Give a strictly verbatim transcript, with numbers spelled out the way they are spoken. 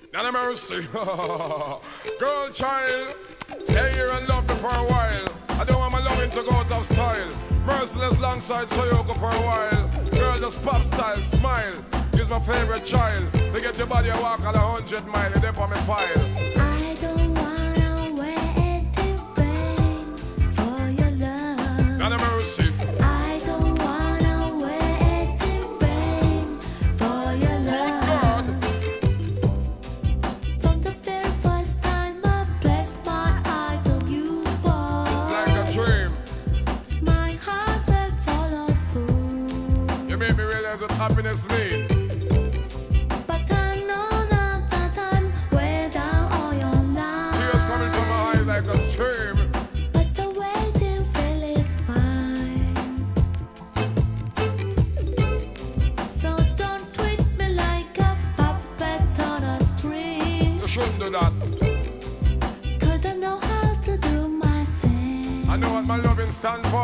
Not a mercy. Girl, child, stay here and love me for a while. I don't want my loving to go out of style. Merciless alongside Soyoko for a while. Girl, just pop style, smile. She's my favorite child. They get your body a walk on a hundred mile. They on my file. I don't wanna wait in vain for your love. Not a mercy. I don't wanna wait in vain for your love. From the very first time I placed my eyes on you, boy, Like a dream. my heart said follow through. You made me realize what happiness means. But I know now that I'm way down on your Tears coming from my eyes line. like a stream. But the waiting feel is fine. So don't treat me like a puppet on a string. You shouldn't do that. Cause I know how to do my thing. I know what my loving stands for.